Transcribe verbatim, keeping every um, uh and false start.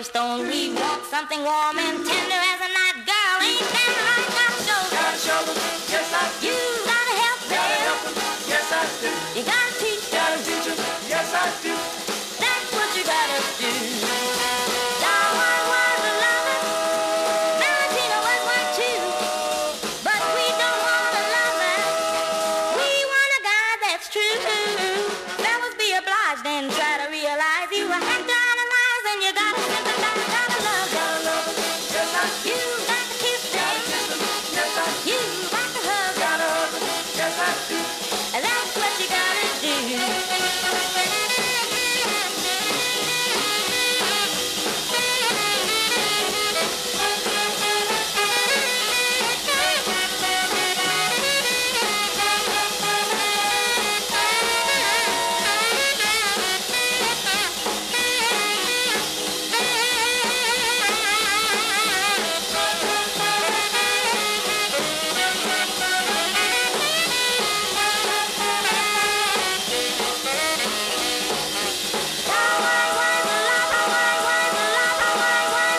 stone. We want something warm and tender as a night girl. Ain't that right, John Shoulder? John Shoulder, yes I do. You